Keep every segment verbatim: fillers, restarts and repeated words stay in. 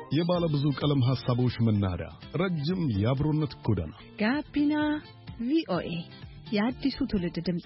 የባለ ብዙ ቀለም ሐሳቦች መናኸሪያ፣ ረጅም የአብሮነት ጎዳና ጋቢና ቪኦኤ የአዲሱ ትውልድ ድምጽ።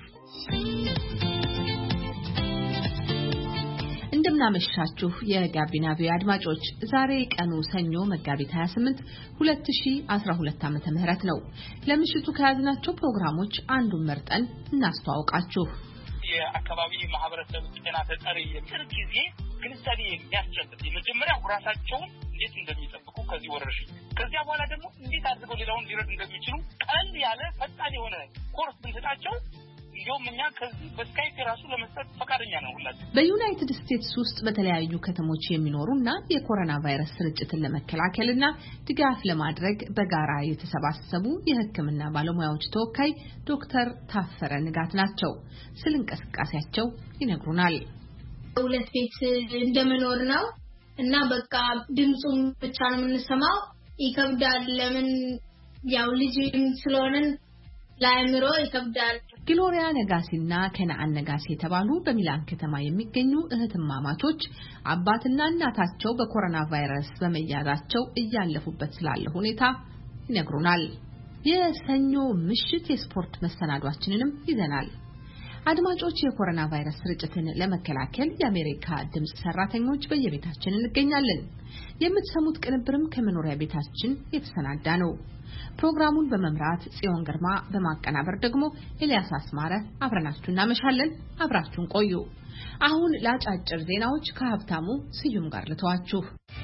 እንደምናመሻችሁ የጋቢና ቪኦኤ አድማጮች፣ ዛሬ ቀኑ ሰኞ መጋቢት ሃያ ስምንት ሁለት ሺህ አስራ ሁለት ዓመተ ምህረት ነው። ለምሽቱ ከያዝናቸው ፕሮግራሞች አንዱን መርጠን እናስተዋውቃችሁ። የአካባቢ ማህበረሰብ ጤና ተጠሪ የቅርብ ጊዜ ግንዛቤ የሚያስጨብጥ የመጀመሪያው ራሳቸውን እንዴት እንደሚጠብቁ ከዚህ ወረርሽኝ ከዚያ በኋላ ደግሞ እንዴት አድርገው ሌላውን ሊረዱ እንደሚችሉ ቀል ያለ ፈጣን የሆነ ኮርስ ብንሰጣቸው እንዲሁም እኛ ከዚህ በስካይፕ ራሱ ለመስጠት ፈቃደኛ ነው ሁላችን። በዩናይትድ ስቴትስ ውስጥ በተለያዩ ከተሞች የሚኖሩና የኮሮና ቫይረስ ስርጭትን ለመከላከልና ድጋፍ ለማድረግ በጋራ የተሰባሰቡ የሕክምና ባለሙያዎች ተወካይ ዶክተር ታፈረ ንጋት ናቸው። ስለ እንቅስቃሴያቸው ይነግሩናል። ሁለት ቤት እንደምኖር ነው እና በቃ ድምጹን ብቻ ነው የምንሰማው። ይከብዳል። ለምን ያው ልጅም ስለሆነን ላይምሮ ይከብዳል። ግሎሪያ ነጋሲና ከነአን ነጋሲ የተባሉ በሚላን ከተማ የሚገኙ እህትማማቾች አባትና እናታቸው በኮሮና ቫይረስ በመያዛቸው እያለፉበት ስላለ ሁኔታ ይነግሩናል። የሰኞ ምሽት የስፖርት መሰናዷችንንም ይዘናል። አድማጮች፣ የኮሮና ቫይረስ ስርጭትን ለመከላከል የአሜሪካ ድምጽ ሰራተኞች በየቤታችን እንገኛለን። የምትሰሙት ቅንብርም ከመኖሪያ ቤታችን የተሰናዳ ነው። ፕሮግራሙን በመምራት ጽዮን ግርማ፣ በማቀናበር ደግሞ ኤልያስ አስማረ አብረናችሁ እናመሻለን። አብራችሁን ቆዩ። አሁን ለአጫጭር ዜናዎች ከሀብታሙ ስዩም ጋር ልተዋችሁ።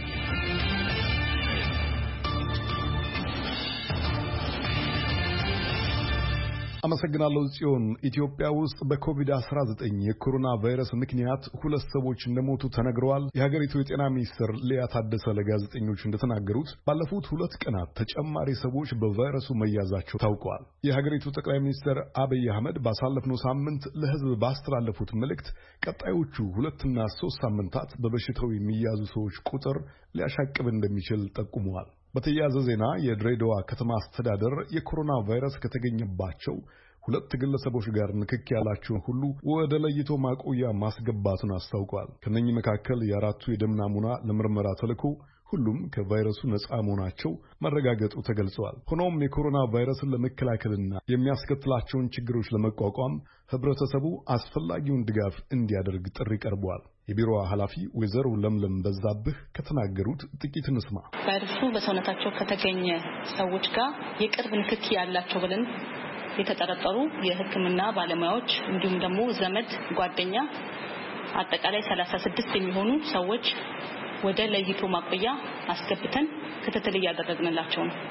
አመሰግናለሁ ጽዮን። ኢትዮጵያ ውስጥ በኮቪድ አስራ ዘጠኝ የኮሮና ቫይረስ ምክንያት ሁለት ሰዎች እንደሞቱ ተነግረዋል። የሀገሪቱ የጤና ሚኒስትር ሊያ ታደሰ ለጋዜጠኞች እንደተናገሩት ባለፉት ሁለት ቀናት ተጨማሪ ሰዎች በቫይረሱ መያዛቸው ታውቋል። የሀገሪቱ ጠቅላይ ሚኒስትር አብይ አህመድ ባሳለፍነው ሳምንት ለሕዝብ ባስተላለፉት መልእክት ቀጣዮቹ ሁለትና ሶስት ሳምንታት በበሽታው የሚያዙ ሰዎች ቁጥር ሊያሻቅብ እንደሚችል ጠቁመዋል። በተያያዘ ዜና የድሬዳዋ ከተማ አስተዳደር የኮሮና ቫይረስ ከተገኘባቸው ሁለት ግለሰቦች ጋር ንክኪ ያላቸውን ሁሉ ወደ ለይቶ ማቆያ ማስገባቱን አስታውቋል። ከነኚህ መካከል የአራቱ የደም ናሙና ለምርመራ ተልኮ ሁሉም ከቫይረሱ ነፃ መሆናቸው መረጋገጡ ተገልጿል። ሆኖም የኮሮና ቫይረስን ለመከላከልና የሚያስከትላቸውን ችግሮች ለመቋቋም ህብረተሰቡ አስፈላጊውን ድጋፍ እንዲያደርግ ጥሪ ቀርቧል። የቢሮዋ ኃላፊ ወይዘሮ ለምለም በዛብህ ከተናገሩት ጥቂት እንስማ። ቫይረሱ በሰውነታቸው ከተገኘ ሰዎች ጋር የቅርብ ንክኪ ያላቸው ብለን የተጠረጠሩ የሕክምና ባለሙያዎች እንዲሁም ደግሞ ዘመድ፣ ጓደኛ አጠቃላይ ሰላሳ ስድስት የሚሆኑ ሰዎች ወደ ለይቶ ማቆያ አስገብተን ክትትል እያደረግንላቸው ነው።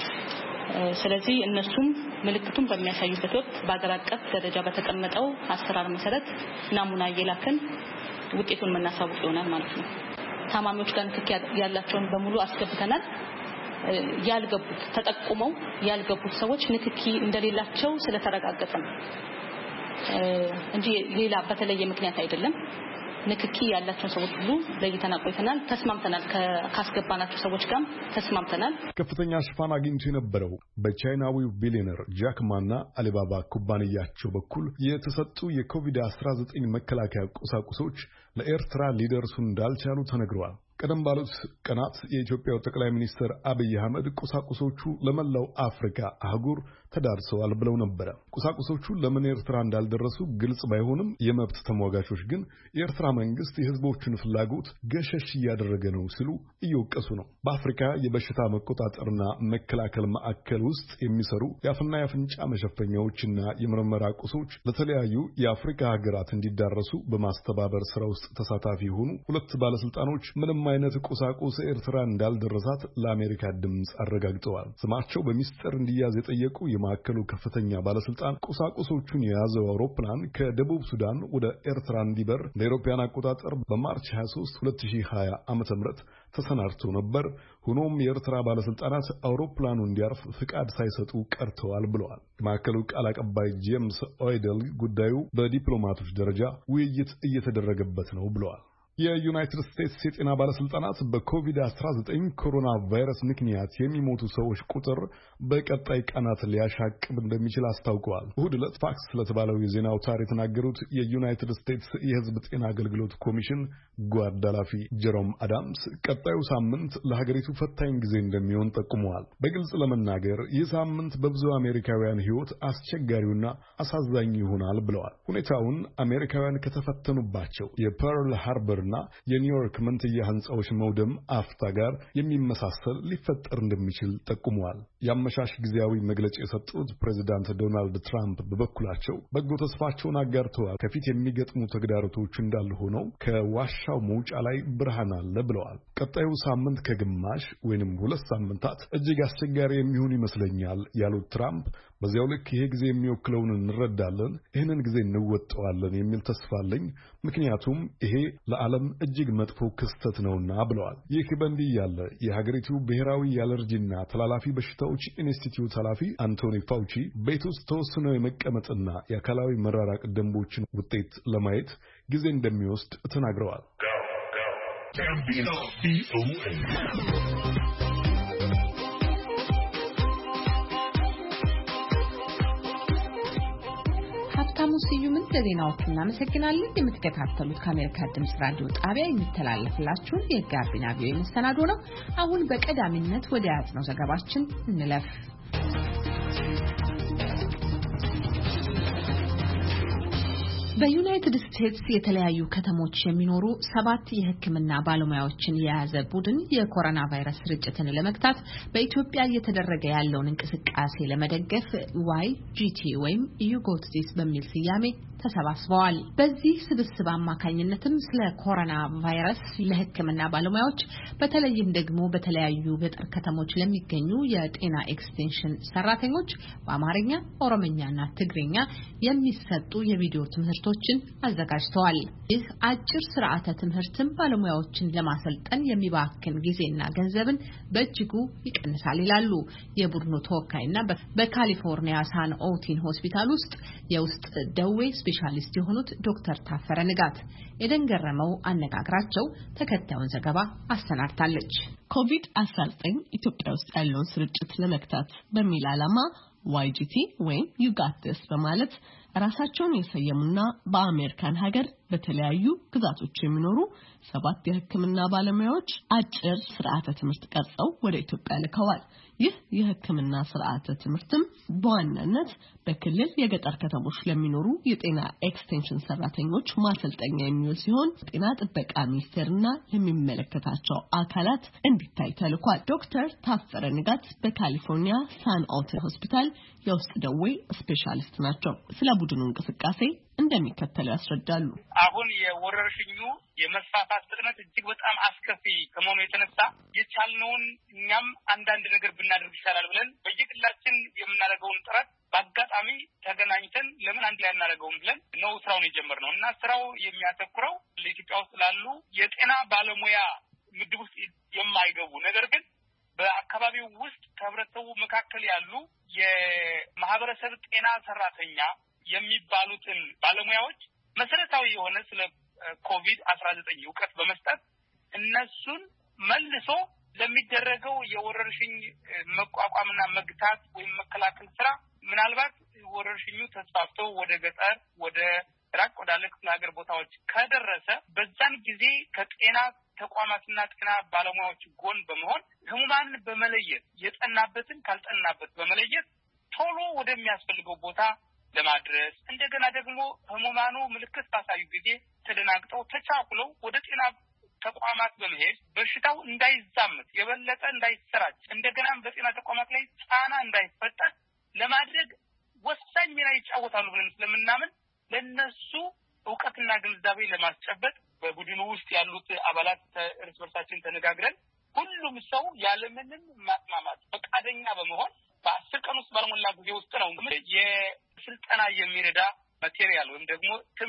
ስለዚህ እነሱም ምልክቱን በሚያሳዩበት ወቅት በአገር አቀፍ ደረጃ በተቀመጠው አሰራር መሰረት ናሙና እየላከን ውጤቱን መናሳውቅ ይሆናል ማለት ነው። ታማሚዎች ጋር ንክኪ ያላቸውን በሙሉ አስገብተናል። ያልገቡት ተጠቁመው ያልገቡት ሰዎች ንክኪ እንደሌላቸው ስለተረጋገጠ ነው እንጂ ሌላ በተለየ ምክንያት አይደለም። ንክኪ ያላቸው ሰዎች ሁሉ ለይተን አቆይተናል። ተስማምተናል። ካስገባናቸው ሰዎች ጋር ተስማምተናል። ከፍተኛ ሽፋን አግኝቶ የነበረው በቻይናዊው ቢሊዮነር ጃክ ማና አሊባባ ኩባንያቸው በኩል የተሰጡ የኮቪድ አስራ ዘጠኝ መከላከያ ቁሳቁሶች ለኤርትራ ሊደርሱ እንዳልቻሉ ተነግረዋል። ቀደም ባሉት ቀናት የኢትዮጵያው ጠቅላይ ሚኒስትር አብይ አህመድ ቁሳቁሶቹ ለመላው አፍሪካ አህጉር ተዳርሰዋል ብለው ነበር። ቁሳቁሶቹ ለምን ኤርትራ እንዳልደረሱ ግልጽ ባይሆንም የመብት ተሟጋቾች ግን የኤርትራ መንግስት የህዝቦችን ፍላጎት ገሸሽ እያደረገ ነው ሲሉ እየወቀሱ ነው። በአፍሪካ የበሽታ መቆጣጠርና መከላከል ማዕከል ውስጥ የሚሰሩ የአፍና የአፍንጫ መሸፈኛዎችና የምርመራ ቁሶች ለተለያዩ የአፍሪካ ሀገራት እንዲዳረሱ በማስተባበር ስራ ውስጥ ተሳታፊ የሆኑ ሁለት ባለስልጣኖች ምንም አይነት ቁሳቁስ ኤርትራ እንዳልደረሳት ለአሜሪካ ድምጽ አረጋግጠዋል። ስማቸው በሚስጥር እንዲያዝ የጠየቁ የማዕከሉ ከፍተኛ ባለስልጣን ቁሳቁሶቹን የያዘው አውሮፕላን ከደቡብ ሱዳን ወደ ኤርትራ እንዲበር ለአውሮፓውያን አቆጣጠር በማርች ሃያ ሶስት ሁለት ሺህ ሃያ ዓመተ ምህረት ተሰናድቶ ነበር። ሆኖም የኤርትራ ባለስልጣናት አውሮፕላኑ እንዲያርፍ ፍቃድ ሳይሰጡ ቀርተዋል ብለዋል። የማዕከሉ ቃል አቀባይ ጄምስ ኦይደል ጉዳዩ በዲፕሎማቶች ደረጃ ውይይት እየተደረገበት ነው ብለዋል። የዩናይትድ ስቴትስ የጤና ባለስልጣናት በኮቪድ አስራ ዘጠኝ ኮሮና ቫይረስ ምክንያት የሚሞቱ ሰዎች ቁጥር በቀጣይ ቀናት ሊያሻቅብ እንደሚችል አስታውቀዋል። እሁድ ዕለት ፋክስ ስለተባለው የዜና አውታር የተናገሩት የዩናይትድ ስቴትስ የሕዝብ ጤና አገልግሎት ኮሚሽን ጓድ ኃላፊ ጀሮም አዳምስ ቀጣዩ ሳምንት ለሀገሪቱ ፈታኝ ጊዜ እንደሚሆን ጠቁመዋል። በግልጽ ለመናገር ይህ ሳምንት በብዙ አሜሪካውያን ሕይወት አስቸጋሪውና አሳዛኝ ይሆናል ብለዋል። ሁኔታውን አሜሪካውያን ከተፈተኑባቸው የፐርል ሃርበር እና የኒውዮርክ መንትያ ህንጻዎች መውደም አፍታ ጋር የሚመሳሰል ሊፈጠር እንደሚችል ጠቁመዋል። የአመሻሽ ጊዜያዊ መግለጫ የሰጡት ፕሬዚዳንት ዶናልድ ትራምፕ በበኩላቸው በጎ ተስፋቸውን አጋርተዋል። ከፊት የሚገጥሙ ተግዳሮቶች እንዳሉ ሆነው ከዋሻው መውጫ ላይ ብርሃን አለ ብለዋል። ቀጣዩ ሳምንት ከግማሽ ወይንም ሁለት ሳምንታት እጅግ አስቸጋሪ የሚሆን ይመስለኛል ያሉት ትራምፕ በዚያው ልክ ይሄ ጊዜ የሚወክለውን እንረዳለን፣ ይህንን ጊዜ እንወጣዋለን የሚል ተስፋ አለኝ፣ ምክንያቱም ይሄ ለዓለም እጅግ መጥፎ ክስተት ነውና ብለዋል። ይህ በእንዲህ ያለ የሀገሪቱ ብሔራዊ የአለርጂና ተላላፊ በሽታዎች ኢንስቲትዩት ኃላፊ አንቶኒ ፋውቺ ቤት ውስጥ ተወስነው የመቀመጥና የአካላዊ መራራቅ ደንቦችን ውጤት ለማየት ጊዜ እንደሚወስድ ተናግረዋል። ሀብታሙ ስዩምን ለዜናዎቹ እናመሰግናለን። የምትከታተሉት ከአሜሪካ ድምጽ ራዲዮ ጣቢያ የሚተላለፍላችሁን የጋቢና ቪኦኤ መሰናዶ ነው። አሁን በቀዳሚነት ወደ ያዝነው ዘገባችን እንለፍ። በዩናይትድ ስቴትስ የተለያዩ ከተሞች የሚኖሩ ሰባት የሕክምና ባለሙያዎችን የያዘ ቡድን የኮሮና ቫይረስ ስርጭትን ለመግታት በኢትዮጵያ እየተደረገ ያለውን እንቅስቃሴ ለመደገፍ ዋይ ጂቲ ወይም ዩ ጎት ዚስ በሚል ስያሜ ተሰባስበዋል። በዚህ ስብስብ አማካኝነትም ስለ ኮሮና ቫይረስ ለሕክምና ባለሙያዎች በተለይም ደግሞ በተለያዩ ገጠር ከተሞች ለሚገኙ የጤና ኤክስቴንሽን ሰራተኞች በአማርኛ፣ ኦሮምኛና ትግርኛ የሚሰጡ የቪዲዮ ትምህርቶችን አዘጋጅተዋል። ይህ አጭር ስርዓተ ትምህርትም ባለሙያዎችን ለማሰልጠን የሚባክን ጊዜና ገንዘብን በእጅጉ ይቀንሳል ይላሉ የቡድኑ ተወካይና በካሊፎርኒያ ሳን ኦቲን ሆስፒታል ውስጥ የውስጥ ደዌ ስፔሻሊስት የሆኑት ዶክተር ታፈረ ንጋት። ኤደን ገረመው አነጋግራቸው ተከታዩን ዘገባ አሰናድታለች። ኮቪድ አስራ ዘጠኝ ኢትዮጵያ ውስጥ ያለውን ስርጭት ለመግታት በሚል ዓላማ ዋይ ጂ ቲ ወይም ዩ ጋት ዚስ በማለት ራሳቸውን የሰየሙና በአሜሪካን ሀገር በተለያዩ ግዛቶች የሚኖሩ ሰባት የሕክምና ባለሙያዎች አጭር ስርዓተ ትምህርት ቀርጸው ወደ ኢትዮጵያ ልከዋል። ይህ የሕክምና ስርዓተ ትምህርትም በዋናነት በክልል የገጠር ከተሞች ለሚኖሩ የጤና ኤክስቴንሽን ሰራተኞች ማሰልጠኛ የሚውል ሲሆን ጤና ጥበቃ ሚኒስቴርና ለሚመለከታቸው አካላት እንዲታይ ተልኳል። ዶክተር ታፈረ ንጋት በካሊፎርኒያ ሳን ኦቲን ሆስፒታል የውስጥ ደዌ ስፔሻሊስት ናቸው። ስለ ቡድኑ እንቅስቃሴ እንደሚከተለው ያስረዳሉ። አሁን የወረርሽኙ የመስፋፋት ፍጥነት እጅግ በጣም አስከፊ ከመሆኑ የተነሳ የቻልነውን እኛም አንዳንድ ነገር ብናደርግ ይሻላል ብለን በየግላችን የምናደርገውን ጥረት በአጋጣሚ ተገናኝተን ለምን አንድ ላይ እናደርገውም ብለን ነው ስራውን የጀመርነው እና ስራው የሚያተኩረው ለኢትዮጵያ ውስጥ ላሉ የጤና ባለሙያ ምድብ ውስጥ የማይገቡ ነገር ግን በአካባቢው ውስጥ ከህብረተሰቡ መካከል ያሉ የማህበረሰብ ጤና ሰራተኛ የሚባሉትን ባለሙያዎች መሰረታዊ የሆነ ስለ ኮቪድ አስራ ዘጠኝ እውቀት በመስጠት እነሱን መልሶ ለሚደረገው የወረርሽኝ መቋቋምና መግታት ወይም መከላከል ስራ ምናልባት ወረርሽኙ ተስፋፍቶ ወደ ገጠር ወደ ራቅ ወዳለ ክፍለ ሀገር ቦታዎች ከደረሰ በዛን ጊዜ ከጤና ተቋማትና ጤና ባለሙያዎች ጎን በመሆን ህሙማን በመለየት የጠናበትን ካልጠናበት በመለየት ቶሎ ወደሚያስፈልገው ቦታ ለማድረስ እንደገና ደግሞ ህሙማኑ ምልክት ባሳዩ ጊዜ ተደናግጠው ተቻኩለው ወደ ጤና ተቋማት በመሄድ በሽታው እንዳይዛመት የበለጠ እንዳይሰራጭ እንደገናም በጤና ተቋማት ላይ ጫና እንዳይፈጠር ለማድረግ ወሳኝ ሚና ይጫወታሉ ብለን ስለምናምን ለነሱ ዕውቀትና ግንዛቤ ለማስጨበጥ በቡድኑ ውስጥ ያሉት አባላት እርስ በርሳችን ተነጋግረን ሁሉም ሰው ያለምንም ማጥማማት ፈቃደኛ በመሆን በአስር ቀን ውስጥ ባልሞላ ጊዜ ውስጥ ነው የስልጠና የሚረዳ ማቴሪያል ወይም ደግሞ ትምህርት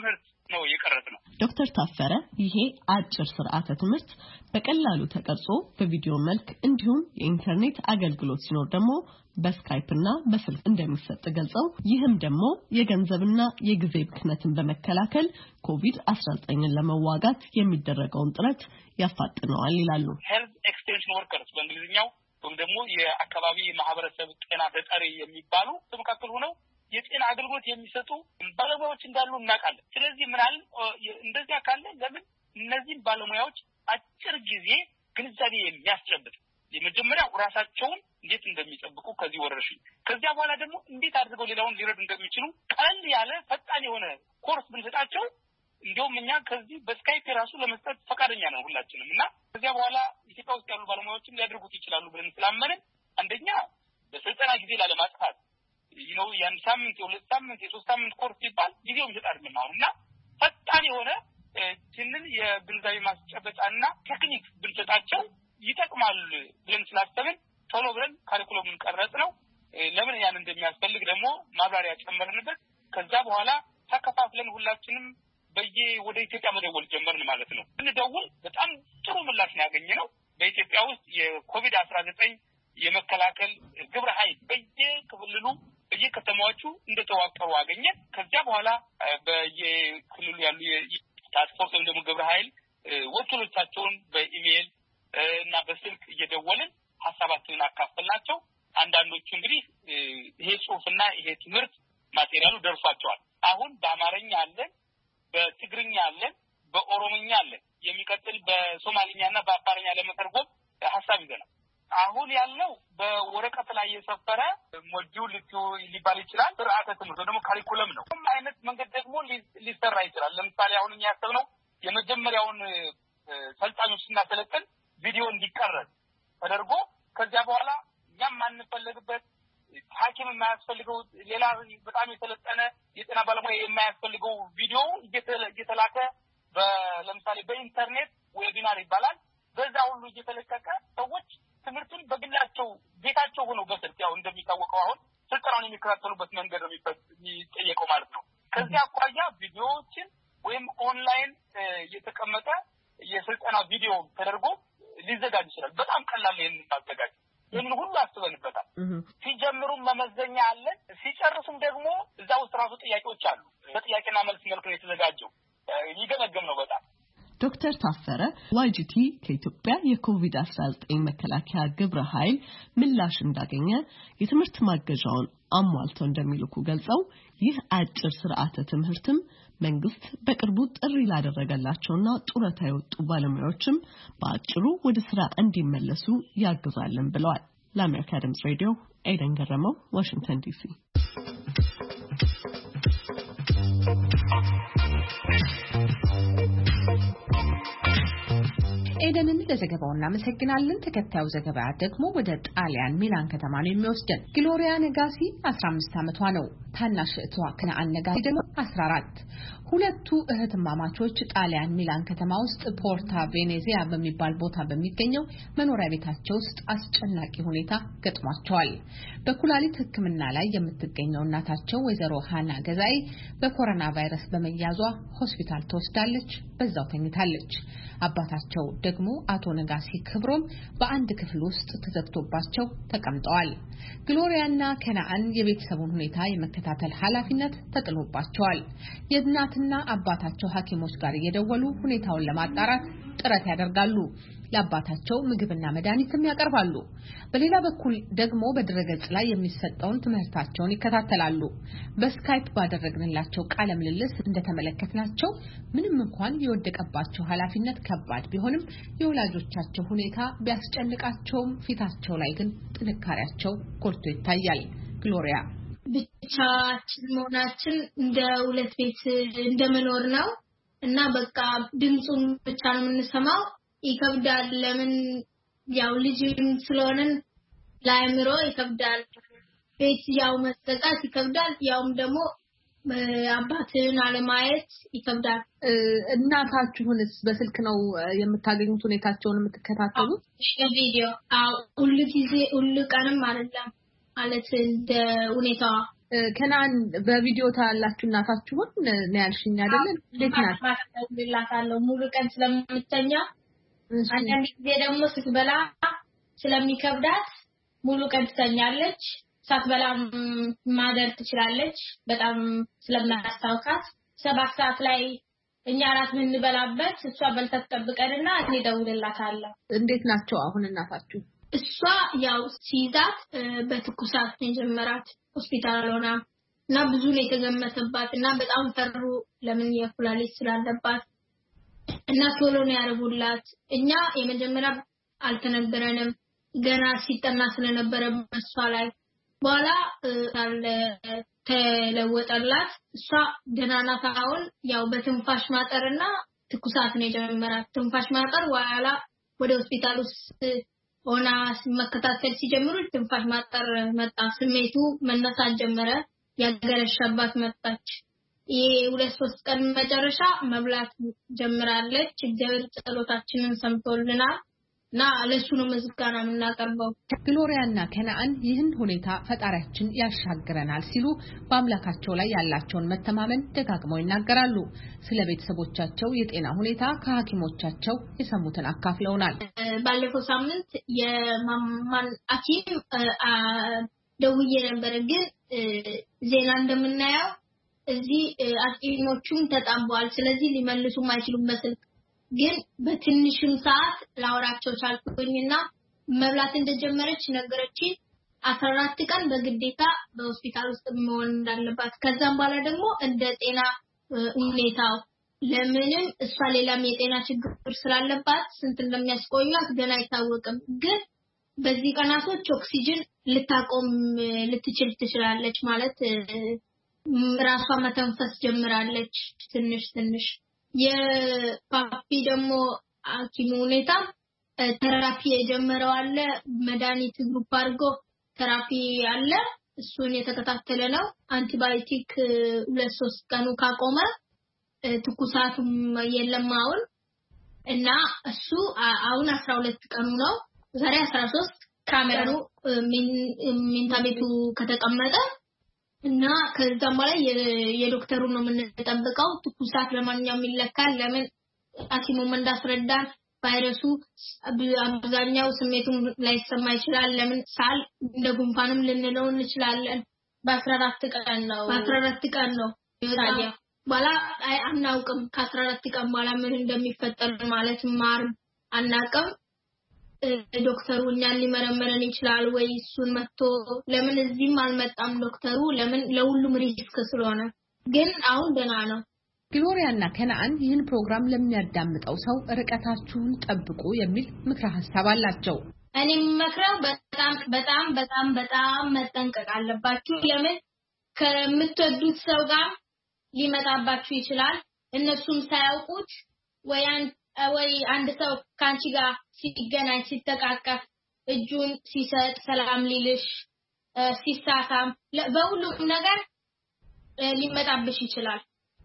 ነው የቀረጽነው። ዶክተር ታፈረ ይሄ አጭር ስርዓተ ትምህርት በቀላሉ ተቀርጾ በቪዲዮ መልክ እንዲሁም የኢንተርኔት አገልግሎት ሲኖር ደግሞ በስካይፕ እና በስልክ እንደሚሰጥ ገልጸው ይህም ደግሞ የገንዘብና የጊዜ ብክነትን በመከላከል ኮቪድ አስራ ዘጠኝን ለመዋጋት የሚደረገውን ጥረት ያፋጥነዋል ይላሉ። ሄልዝ ኤክስቴንሽን ወርከርስ በእንግሊዝኛው ወይም ደግሞ የአካባቢ ማህበረሰብ ጤና ተጠሪ የሚባሉ በመካከል ሆነው የጤና አገልግሎት የሚሰጡ ባለሙያዎች እንዳሉ እናውቃለን። ስለዚህ ምናል እንደዚህ ካለ ለምን እነዚህን ባለሙያዎች አጭር ጊዜ ግንዛቤ የሚያስጨብጥ የመጀመሪያው ራሳቸውን እንዴት እንደሚጠብቁ ከዚህ ወረርሽኝ ከዚያ በኋላ ደግሞ እንዴት አድርገው ሌላውን ሊረዱ እንደሚችሉ ቀለል ያለ ፈጣን የሆነ ኮርስ ብንሰጣቸው እንደውም እኛ ከዚህ በስካይፕ ራሱ ለመስጠት ፈቃደኛ ነን ሁላችንም እና ከዚያ በኋላ ኢትዮጵያ ውስጥ ያሉ ባለሙያዎችም ሊያደርጉት ይችላሉ ብለን ስላመንን አንደኛ በስልጠና ጊዜ ላለማጥፋት ይኖ ያን ሳምንት የሁለት ሳምንት የሶስት ሳምንት ኮርስ ይባል ጊዜው ይሰጣል ማለት ነው ፈጣን የሆነ ትንን የግንዛቤ ማስጨበጫና ቴክኒክ ብንሰጣቸው ይጠቅማል ብለን ስላሰብን ቶሎ ብለን ካሪኩለሙን ቀረጽ ነው። ለምን ያን እንደሚያስፈልግ ደግሞ ማብራሪያ ጨመርንበት። ከዛ በኋላ ተከፋፍለን ሁላችንም በየ ወደ ኢትዮጵያ መደወል ጀመርን ማለት ነው። እንደደውል በጣም ጥሩ ምላሽ ነው ያገኘነው። በኢትዮጵያ ውስጥ የኮቪድ አስራ ዘጠኝ የመከላከል ግብረ ኃይል በየክልሉ በየከተማዎቹ እንደተዋቀሩ አገኘን። ከዛ በኋላ በየክልሉ ያሉ የታስክ ፎርስ እንደሞ ግብረ ኃይል ወኪሎቻቸውን በኢሜል እና በስልክ እየደወልን ሐሳባችንን አካፈልናቸው። አንዳንዶቹ እንግዲህ ይሄ ጽሁፍና ይሄ ትምህርት ማቴሪያሉ ደርሷቸዋል። አሁን በአማርኛ አለ፣ በትግርኛ አለ፣ በኦሮምኛ አለ። የሚቀጥል በሶማሊኛና በአፋርኛ ለመተርጎም ሐሳብ ይዘናል። አሁን ያለው በወረቀት ላይ የሰፈረ ሞጁል ሊባል ይችላል ስርዓተ ትምህርት ደግሞ ካሪኩለም ነው። ምን አይነት መንገድ ደግሞ ሊሰራ ይችላል። ለምሳሌ አሁን እኛ ያሰብነው የመጀመሪያውን ሰልጣኞች ስናሰለጥን ቪዲዮ እንዲቀረጽ ተደርጎ ከዚያ በኋላ እኛም ማንፈልግበት ሐኪም የማያስፈልገው ሌላ በጣም የተለጠነ የጤና ባለሙያ የማያስፈልገው ቪዲዮ እየተላከ ለምሳሌ በኢንተርኔት ዌቢናር ይባላል በዛ ሁሉ እየተለቀቀ ሰዎች ትምህርቱን በግላቸው ቤታቸው ሆነው በስልክ ያው እንደሚታወቀው አሁን ስልጠናውን የሚከታተሉበት መንገድ ነው የሚጠየቀው ማለት ነው። ከዚያ አኳያ ቪዲዮዎችን ወይም ኦንላይን የተቀመጠ የስልጠና ቪዲዮ ተደርጎ ሊዘጋጅ ይችላል። በጣም ቀላል ነው የሚያዘጋጅ። ይህን ሁሉ አስበንበታል። ሲጀምሩ መመዘኛ አለ፣ ሲጨርሱም ደግሞ እዛ ውስጥ ራሱ ጥያቄዎች አሉ። በጥያቄና መልስ መልኩ ነው የተዘጋጀው። ይገመገም ነው በጣም። ዶክተር ታፈረ ዋይጂቲ ከኢትዮጵያ የኮቪድ አስራ ዘጠኝ መከላከያ ግብረ ኃይል ምላሽ እንዳገኘ የትምህርት ማገዣውን አሟልተው እንደሚልኩ ገልጸው ይህ አጭር ስርዓተ ትምህርትም መንግስት በቅርቡ ጥሪ ላደረገላቸውና ጡረታ የወጡ ባለሙያዎችም በአጭሩ ወደ ስራ እንዲመለሱ ያግዛልን ብለዋል። ለአሜሪካ ድምጽ ሬዲዮ ኤደን ገረመው፣ ዋሽንግተን ዲሲ። ኤደንን ለዘገባው እናመሰግናለን። ተከታዩ ዘገባ ደግሞ ወደ ጣሊያን ሚላን ከተማ ነው የሚወስደን። ግሎሪያ ነጋሲ አስራ አምስት ዓመቷ ነው። ታናሽ እህቷ ከነአን ነጋሲ ደግሞ አስራ አራት። ሁለቱ እህትማማቾች ጣሊያን ሚላን ከተማ ውስጥ ፖርታ ቬኔዚያ በሚባል ቦታ በሚገኘው መኖሪያ ቤታቸው ውስጥ አስጨናቂ ሁኔታ ገጥሟቸዋል። በኩላሊት ሕክምና ላይ የምትገኘው እናታቸው ወይዘሮ ሃና ገዛይ በኮሮና ቫይረስ በመያዟ ሆስፒታል ተወስዳለች፣ በዛው ተኝታለች። አባታቸው ደግሞ አቶ ነጋሲ ክብሮም በአንድ ክፍል ውስጥ ተዘግቶባቸው ተቀምጠዋል። ግሎሪያና ከነአን የቤተሰቡን ሁኔታ የመከታተል ኃላፊነት ተጥሎባቸዋል። የእናትና አባታቸው ሐኪሞች ጋር እየደወሉ ሁኔታውን ለማጣራት ጥረት ያደርጋሉ። ለአባታቸው ምግብና መድኃኒትም ያቀርባሉ። በሌላ በኩል ደግሞ በድረገጽ ላይ የሚሰጠውን ትምህርታቸውን ይከታተላሉ። በስካይፕ ባደረግንላቸው ቃለ ምልልስ እንደተመለከትናቸው ምንም እንኳን የወደቀባቸው ኃላፊነት ከባድ ቢሆንም የወላጆቻቸው ሁኔታ ቢያስጨንቃቸውም ፊታቸው ላይ ግን ጥንካሬያቸው ጎልቶ ይታያል። ግሎሪያ ብቻችን መሆናችን እንደ ሁለት ቤት እንደመኖር ነው እና በቃ ድምጹን ብቻ ነው የምንሰማው። ይከብዳል። ለምን ያው ልጅም ስለሆነን ላይምሮ ይከብዳል። ቤት ያው መዘጋት ይከብዳል። ያውም ደግሞ አባትን አለማየት ይከብዳል። እናታችሁንስ በስልክ ነው የምታገኙት ሁኔታቸውን የምትከታተሉት? ቪዲዮ አው ሁሉ ጊዜ ሁሉ ቀንም አይደለም ማለት እንደ ሁኔታዋ ከናን በቪዲዮ ታላችሁ እናታችሁን ነው ያልሽኝ አይደል? እንዴት ናት? ማስተውልላታለሁ ሙሉ ቀን ስለምትተኛ አንዳንድ ጊዜ ደግሞ ስትበላ ስለሚከብዳት ሙሉ ቀን ትተኛለች። ሳትበላ ማደር ትችላለች። በጣም ስለማታስታውቃት ሰባት ሰዓት ላይ እኛ ራት ምን እንበላበት እሷ በልታ ተጠብቀንና እኔ ደውልላታለሁ። እንዴት ናቸው አሁን እናታችሁ? እሷ ያው ሲይዛት በትኩሳት የጀመራት ሆስፒታል ሆና እና ብዙ ነው የተገመተባት እና በጣም ፈሩ። ለምን የኩላሊት ስላለባት እና ቶሎ ነው ያረጉላት። እኛ የመጀመሪያ አልተነገረንም ገና ሲጠና ስለነበረ በሷ ላይ በኋላ ታለ ተለወጠላት። እሷ ደህና ናት አሁን። ያው በትንፋሽ ማጠርና ትኩሳት ነው የጀመራት። ትንፋሽ ማጠር በኋላ ወደ ሆስፒታል ውስጥ ሆና መከታተል ሲጀምሩ ትንፋሽ ማጠር መጣ። ስሜቱ መነሳት ጀመረ። ያገረሸባት መጣች። ይሄ ሁለት ሶስት ቀን መጨረሻ መብላት ጀምራለች። እግዚአብሔር ጸሎታችንን ሰምቶልናል እና ለሱ ነው ምስጋና የምናቀርበው። ግሎሪያና ከነአን ይህን ሁኔታ ፈጣሪያችን ያሻግረናል ሲሉ በአምላካቸው ላይ ያላቸውን መተማመን ደጋግመው ይናገራሉ። ስለ ቤተሰቦቻቸው የጤና ሁኔታ ከሐኪሞቻቸው የሰሙትን አካፍለውናል። ባለፈው ሳምንት የማማን ሐኪም ደውዬ ነበር፣ ግን ዜና እንደምናየው እዚህ ሐኪሞቹም ተጣበዋል። ስለዚህ ሊመልሱም አይችሉም በስልክ ግን በትንሽም ሰዓት ላወራቸው ቻልኩኝና መብላት እንደጀመረች ነገረች። አስራ አራት ቀን በግዴታ በሆስፒታል ውስጥ መሆን እንዳለባት ከዛም በኋላ ደግሞ እንደ ጤና ሁኔታው ለምንም እሷ ሌላም የጤና ችግር ስላለባት ስንት እንደሚያስቆያት ገና አይታወቅም። ግን በዚህ ቀናቶች ኦክሲጅን ልታቆም ልትችል ትችላለች ማለት ራሷ መተንፈስ ጀምራለች ትንሽ ትንሽ። የፓፒ ደግሞ ሐኪሙ ሁኔታ ተራፒ የጀመረው አለ። መድኃኒት ግሩፕ አድርጎ ተራፒ አለ። እሱን የተከታተለ ነው። አንቲባዮቲክ ሁለት ሶስት ቀኑ ካቆመ ትኩሳቱም የለም አሁን እና እሱ አሁን አስራ ሁለት ቀኑ ነው። ዛሬ አስራ ሶስት ካሜራው ሚንታ ቤቱ ከተቀመጠ እና ከዛም በኋላ የዶክተሩ ነው የምንጠብቀው። ትኩሳት ለማንኛውም ይለካል። ለምን ሐኪሙም እንዳስረዳን ቫይረሱ አብዛኛው ስሜቱን ላይሰማ ይችላል። ለምን ሳል እንደ ጉንፋንም ልንለው እንችላለን። በአስራ አራት ቀን ነው በአስራ አራት ቀን ነው ታዲያ በኋላ አናውቅም። ከአስራ አራት ቀን በኋላ ምን እንደሚፈጠር ማለት ማር አናውቅም። ዶክተሩ እኛን ሊመረመረን ይችላል ወይ እሱን መጥቶ ለምን እዚህም አልመጣም ዶክተሩ ለምን ለሁሉም ሪስክ ስለሆነ። ግን አሁን ደህና ነው። ግሎሪያና ከነአን ይህን ፕሮግራም ለሚያዳምጠው ሰው ርቀታችሁን ጠብቁ የሚል ምክረ ሐሳብ አላቸው። እኔ መክረው በጣም በጣም በጣም በጣም መጠንቀቅ አለባችሁ። ለምን ከምትወዱት ሰው ጋር ሊመጣባችሁ ይችላል። እነሱም ሳያውቁት ወያን ወይ አንድ ሰው ካንቺ ጋር ሲገናኝ ሲተቃቀፍ እጁን ሲሰጥ ሰላም ሊልሽ ሲሳሳም በሁሉም ነገር ሊመጣብሽ ይችላል።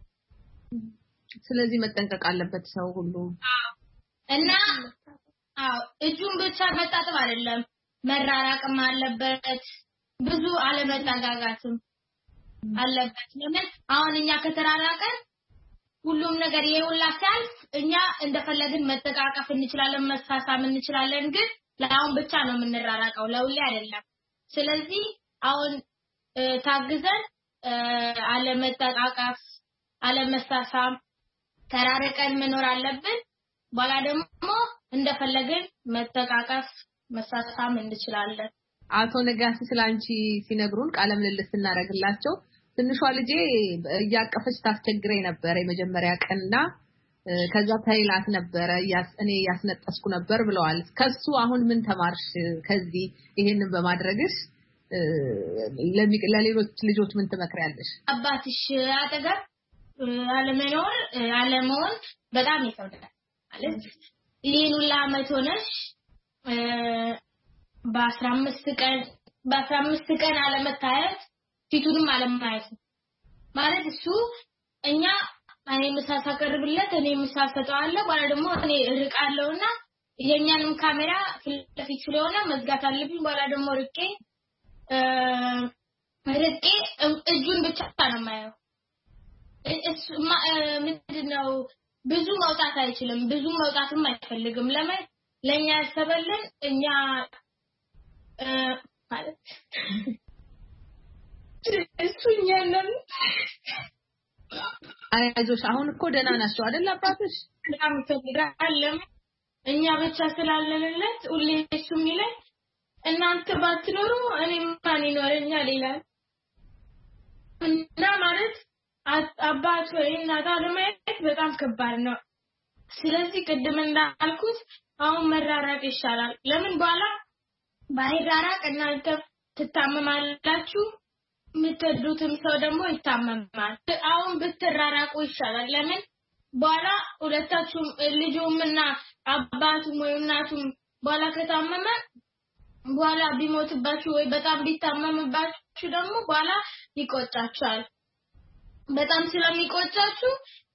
ስለዚህ መጠንቀቅ አለበት ሰው ሁሉ እና አዎ እጁን ብቻ መጣጣም አይደለም መራራቅም አለበት። ብዙ አለመጠጋጋትም አለበት። ለምን አሁን እኛ ከተራራቀን ሁሉም ነገር ይውላታል። እኛ እንደፈለግን መተቃቀፍ እንችላለን መሳሳም እንችላለን። ግን ለአሁን ብቻ ነው የምንራራቀው ለሁሌ አይደለም። ስለዚህ አሁን ታግዘን አለመተቃቀፍ አለመሳሳም ተራርቀን መኖር አለብን። በኋላ ደግሞ እንደፈለግን መተቃቀፍ መሳሳም እንችላለን። አቶ ነጋሲ ስላንቺ ሲነግሩን ቃለ ምልልስ እናደርግላቸው። ትንሿ ልጄ እያቀፈች ታስቸግረኝ ነበር የመጀመሪያ ቀንና ከዛ ታይላት ነበር እኔ ያስነጠስኩ ነበር ብለዋል። ከሱ አሁን ምን ተማርሽ ከዚህ ይሄንን በማድረግሽ ለሌሎች ልጆች ምን ትመክሪያለሽ? አባትሽ አጠገብ አለመኖር አለመሆን በጣም ይከብዳል ማለት ይሄን ሁሉ አመት ሆነሽ በአስራ አምስት ቀን በአስራ አምስት ቀን አለመታየት ፊቱንም አለማየት ማለት እሱ እኛ እኔ ምሳሳ ቀርብለት እኔ ምሳሳ ተጣለ ባላ ደግሞ እኔ እርቃለሁና የኛንም ካሜራ ፊት ለፊት ስለሆነ መዝጋት አለብኝ። ባላ ደግሞ ርቄ መርቄ እጁን ብቻ ነው ማየው እሱ ምንድነው ብዙ መውጣት አይችልም ብዙ መውጣትም አይፈልግም ለምን ለኛ ያሰበልን እኛ ማለት እሱኛ ነን አይዞሽ አሁን እኮ ደህና ናቸው አይደል አባትሽ በጣም ተግራለ እኛ ብቻ ስላለንለት ሁሌ እሱ የሚለኝ እናንተ ባትኖሩ እኔ ማን ይኖረኛል ይላል እና ማለት አባቱ እናታ ለማየት በጣም ከባድ ነው ስለዚህ ቅድም እንዳልኩት አሁን መራራቅ ይሻላል ለምን በኋላ ባይራራቅ እናንተ ትታመማላችሁ ምትዱትም ሰው ደግሞ ይታመማል አሁን ብትራራቁ ይሻላል ለምን በኋላ ሁለታችሁም ልጁምና አባቱም ወይ እናቱም በኋላ ከታመመ በኋላ ቢሞትባችሁ ወይ በጣም ቢታመምባችሁ ደግሞ በኋላ ይቆጫችኋል በጣም ስለሚቆጫችሁ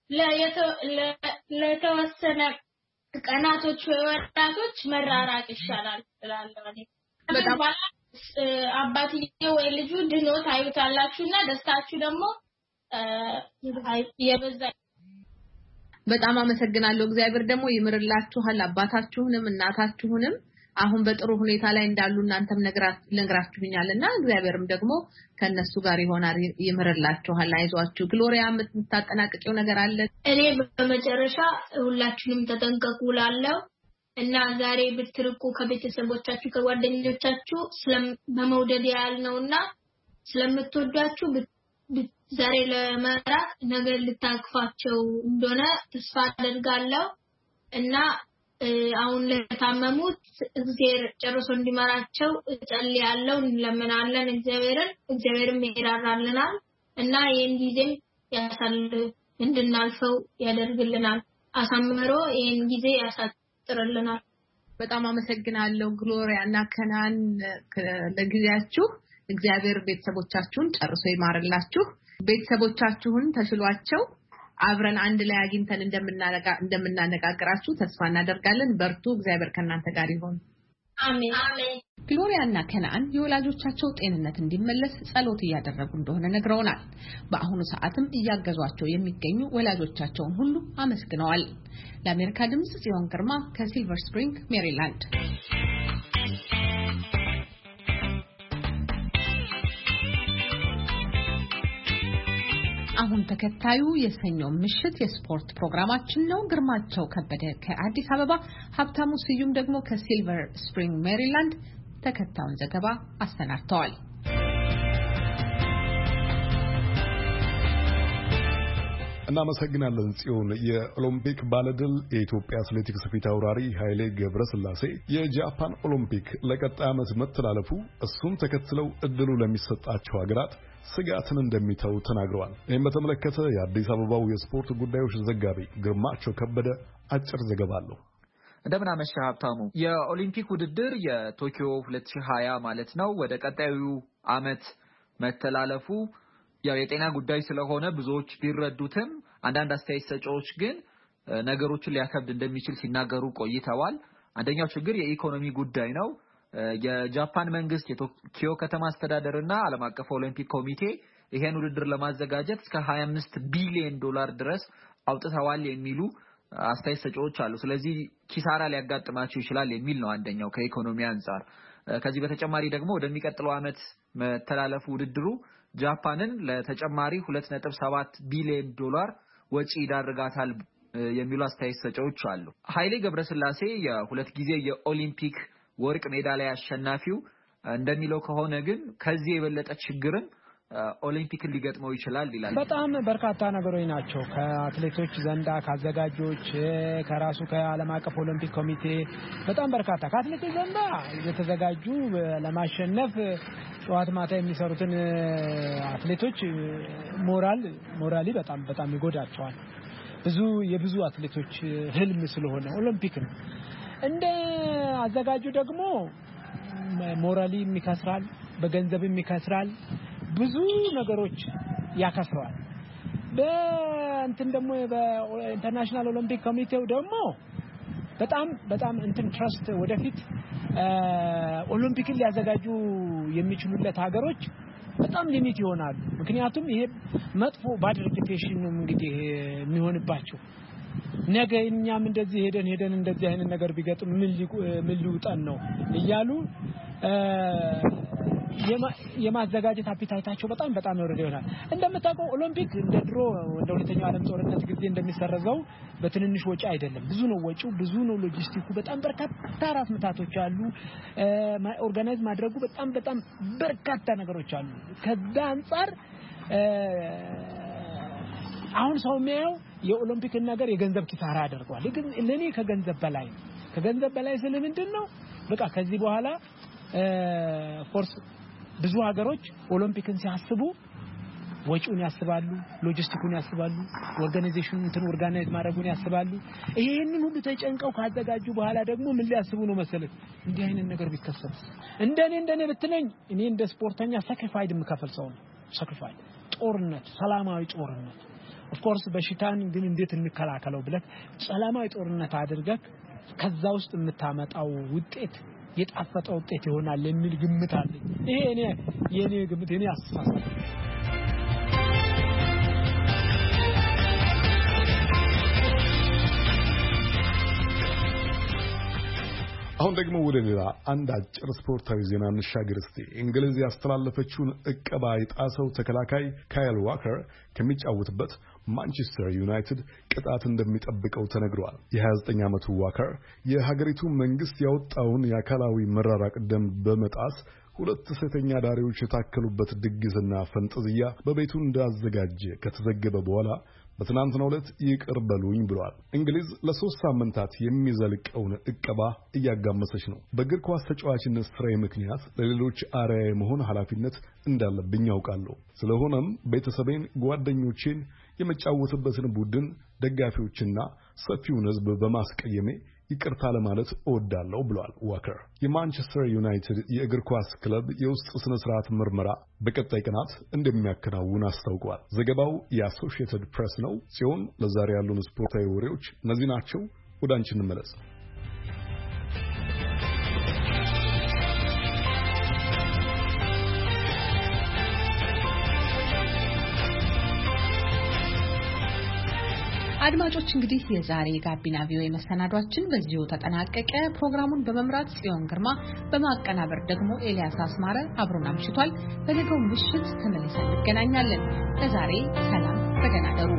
ለተወሰነ ቀናቶች ወይ ወራቶች መራራቅ ይሻላል እላለሁ በጣም አባትዬ ወይ ልጁ ድኖ ታዩታላችሁና ደስታችሁ ደግሞ የበዛ በጣም አመሰግናለሁ እግዚአብሔር ደግሞ ይምርላችኋል አባታችሁንም እናታችሁንም አሁን በጥሩ ሁኔታ ላይ እንዳሉ እናንተም ነግራችሁኛልና እግዚአብሔርም ደግሞ ከነሱ ጋር ይሆናል ይምርላችኋል አይዟችሁ ግሎሪያ የምታጠናቅቂው ነገር አለ እኔ በመጨረሻ ሁላችሁንም ተጠንቀቁ ላለው እና ዛሬ ብትርቁ ከቤተሰቦቻችሁ ከጓደኞቻችሁ ስለመውደድ ያልነውና ስለምትወዷችሁ ዛሬ ለመራቅ ነገር ልታክፋቸው እንደሆነ ተስፋ አደርጋለሁ እና አሁን ለታመሙት እግዚአብሔር ጨርሶ እንዲመራቸው ጸልያለሁ እንለምናለን እግዚአብሔርን እግዚአብሔርም ይራራልናል እና ይሄን ጊዜ ያሳልፍ እንድናልፈው ያደርግልናል አሳምሮ ይሄን ጊዜ ያሳጥርልናል በጣም አመሰግናለሁ ግሎሪያ እና ከናን ለጊዜያችሁ እግዚአብሔር ቤተሰቦቻችሁን ጨርሶ ይማርላችሁ ቤተሰቦቻችሁን ተሽሏቸው አብረን አንድ ላይ አግኝተን እንደምናነጋ እንደምናነጋግራችሁ ተስፋ እናደርጋለን በርቱ እግዚአብሔር ከናንተ ጋር ይሁን አሜን አሜን ግሎሪያ እና ከናን የወላጆቻቸው ጤንነት እንዲመለስ ጸሎት እያደረጉ እንደሆነ ነግረውናል በአሁኑ ሰዓትም እያገዟቸው የሚገኙ ወላጆቻቸውን ሁሉ አመስግነዋል ለአሜሪካ ድምጽ ጽዮን ግርማ ከሲልቨር ስፕሪንግ ሜሪላንድ አሁን ተከታዩ የሰኞ ምሽት የስፖርት ፕሮግራማችን ነው ግርማቸው ከበደ ከአዲስ አበባ ሀብታሙ ስዩም ደግሞ ከሲልቨር ስፕሪንግ ሜሪላንድ ተከታዩን ዘገባ አሰናድተዋል እናመሰግናለን ጽዮን የኦሎምፒክ ባለድል የኢትዮጵያ አትሌቲክስ ፊት አውራሪ ኃይሌ ገብረስላሴ የጃፓን ኦሎምፒክ ለቀጣይ ዓመት መተላለፉ እሱም ተከትለው እድሉ ለሚሰጣቸው ሀገራት ስጋትን እንደሚተው ተናግረዋል ይህን በተመለከተ የአዲስ አበባው የስፖርት ጉዳዮች ዘጋቢ ግርማቸው ከበደ አጭር ዘገባ አለው እንደምን አመሻ ሀብታሙ የኦሊምፒክ ውድድር የቶኪዮ ሁለት ሺህ ሃያ ማለት ነው ወደ ቀጣዩ ዓመት መተላለፉ ያው የጤና ጉዳይ ስለሆነ ብዙዎች ቢረዱትም አንዳንድ አስተያየት ሰጪዎች ግን ነገሮችን ሊያከብድ እንደሚችል ሲናገሩ ቆይተዋል አንደኛው ችግር የኢኮኖሚ ጉዳይ ነው የጃፓን መንግስት የቶኪዮ ከተማ አስተዳደርና ዓለም አቀፍ ኦሊምፒክ ኮሚቴ ይሄን ውድድር ለማዘጋጀት እስከ ሃያ አምስት ቢሊዮን ዶላር ድረስ አውጥተዋል የሚሉ አስተያየት ሰጪዎች አሉ ስለዚህ ኪሳራ ሊያጋጥማቸው ይችላል የሚል ነው አንደኛው ከኢኮኖሚ አንፃር ከዚህ በተጨማሪ ደግሞ ወደሚቀጥለው ዓመት መተላለፉ ውድድሩ ጃፓንን ለተጨማሪ ሁለት ነጥብ ሰባት ቢሊዮን ዶላር ወጪ ይዳርጋታል የሚሉ አስተያየት ሰጪዎች አሉ ኃይሌ ገብረስላሴ የሁለት ጊዜ የኦሊምፒክ ወርቅ ሜዳሊያ አሸናፊው እንደሚለው ከሆነ ግን ከዚህ የበለጠ ችግርን ኦሊምፒክን ሊገጥመው ይችላል ይላል በጣም በርካታ ነገሮች ናቸው ከአትሌቶች ዘንዳ ካዘጋጆች ከራሱ ከዓለም አቀፍ ኦሊምፒክ ኮሚቴ በጣም በርካታ ከአትሌቶች ዘንዳ የተዘጋጁ ለማሸነፍ ጨዋታ ማታ የሚሰሩትን አትሌቶች ሞራል ሞራሊ በጣም በጣም ይጎዳቸዋል ብዙ የብዙ አትሌቶች ህልም ስለሆነ ኦሊምፒክ ነው እንደ አዘጋጁ ደግሞ ሞራሊ የሚከስራል በገንዘብም ይከስራል ብዙ ነገሮች ያከስራል በእንትን ደግሞ በኢንተርናሽናል ኦሊምፒክ ኮሚቴው ደግሞ በጣም በጣም እንትን ትረስት ወደፊት ኦሊምፒክን ሊያዘጋጁ የሚችሉለት ሀገሮች በጣም ሊሚት ይሆናሉ ምክንያቱም ይሄ መጥፎ ባድ ሬፑቴሽን ነው እንግዲህ የሚሆንባቸው ነገ እኛም እንደዚህ ሄደን ሄደን እንደዚህ አይነት ነገር ቢገጥም ምን ምን ሊውጣን ነው እያሉ የማዘጋጀት አፒታይታቸው በጣም በጣም ወረደ ይሆናል እንደምታውቀው ኦሎምፒክ እንደ ድሮ እንደ ሁለተኛው ዓለም ጦርነት ጊዜ እንደሚሰረዘው በትንንሽ ወጪ አይደለም ብዙ ነው ወጪው ብዙ ነው ሎጂስቲኩ በጣም በርካታ ራስ ምታቶች አሉ ኦርጋናይዝ ማድረጉ በጣም በጣም በርካታ ነገሮች አሉ ከዛ አንፃር አሁን ሰው የሚያየው የኦሎምፒክ ነገር የገንዘብ ኪሳራ አድርጓል ግን ለኔ ከገንዘብ በላይ ከገንዘብ በላይ ስለምንድነው በቃ ከዚህ በኋላ ፎርስ ብዙ ሀገሮች ኦሎምፒክን ሲያስቡ ወጪውን ያስባሉ ሎጂስቲኩን ያስባሉ ኦርጋናይዜሽኑን እንትን ኦርጋናይዝ ማድረጉን ያስባሉ ይሄንን ሁሉ ተጨንቀው ካዘጋጁ በኋላ ደግሞ ምን ሊያስቡ ነው መሰለህ እንዲህ አይነት ነገር ቢከሰት እንደኔ እንደኔ ብትነኝ እኔ እንደ ስፖርተኛ ሳክሪፋይድ የምከፈል ሰው ነው ሳክሪፋይድ ጦርነት ሰላማዊ ጦርነት ኦፍ ኮርስ በሽታን ግን እንዴት እንከላከለው ብለህ ሰላማዊ ጦርነት አድርገህ ከዛ ውስጥ የምታመጣው ውጤት የጣፈጠው ውጤት ይሆናል የሚል ግምት አለኝ ይሄ እኔ የኔ ግምት የኔ አስተሳሰብ አሁን ደግሞ ወደ ሌላ አንድ አጭር ስፖርታዊ ዜና እንሻገር እስቲ እንግሊዝ ያስተላለፈችውን እቀባ የጣሰው ተከላካይ ካይል ዋከር ከሚጫወትበት ማንቸስተር ዩናይትድ ቅጣት እንደሚጠብቀው ተነግሯል የሃያ ዘጠኝ ዓመቱ ዋከር የሀገሪቱ መንግስት ያወጣውን የአካላዊ መራራቅ ደንብ በመጣስ ሁለት ሴተኛ ዳሪዎች የታከሉበት ድግስና ፈንጠዝያ በቤቱ እንዳዘጋጀ ከተዘገበ በኋላ በትናንትናው ዕለት ይቅር በሉኝ ብሏል እንግሊዝ ለሶስት ሳምንታት የሚዘልቀውን እቀባ እያጋመሰች ነው በእግር ኳስ ተጫዋችነት ስራዬ ምክንያት ለሌሎች አርአያ የመሆን ኃላፊነት እንዳለብኝ ያውቃለሁ ስለሆነም ቤተሰቤን ጓደኞቼን የመጫወትበትን ቡድን ደጋፊዎችና ሰፊውን ህዝብ በማስቀየሜ ይቅርታ ለማለት እወዳለሁ ብሏል ዋከር የማንቸስተር ዩናይትድ የእግር ኳስ ክለብ የውስጥ ስነ ስርዓት ምርመራ በቀጣይ ቀናት እንደሚያከናውን አስታውቋል ዘገባው የአሶሺየትድ ፕሬስ ነው ሲሆን ለዛሬ ያሉን ስፖርታዊ ወሬዎች እነዚህ ናቸው ወደ አንቺ እንመለስ አድማጮች እንግዲህ የዛሬ ጋቢና ቪኦኤ መሰናዷችን በዚሁ ተጠናቀቀ ፕሮግራሙን በመምራት ጽዮን ግርማ በማቀናበር ደግሞ ኤልያስ አስማረ አብሮን አምሽቷል በነገው ምሽት ተመልሰን እንገናኛለን ለዛሬ ሰላም በደህና ደሩ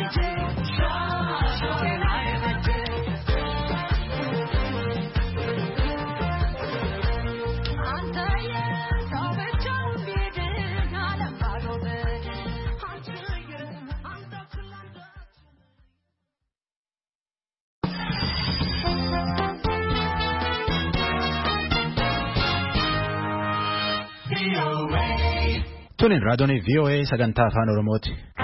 Tunin raadiyoo V O A sagantaa afaan Oromooti.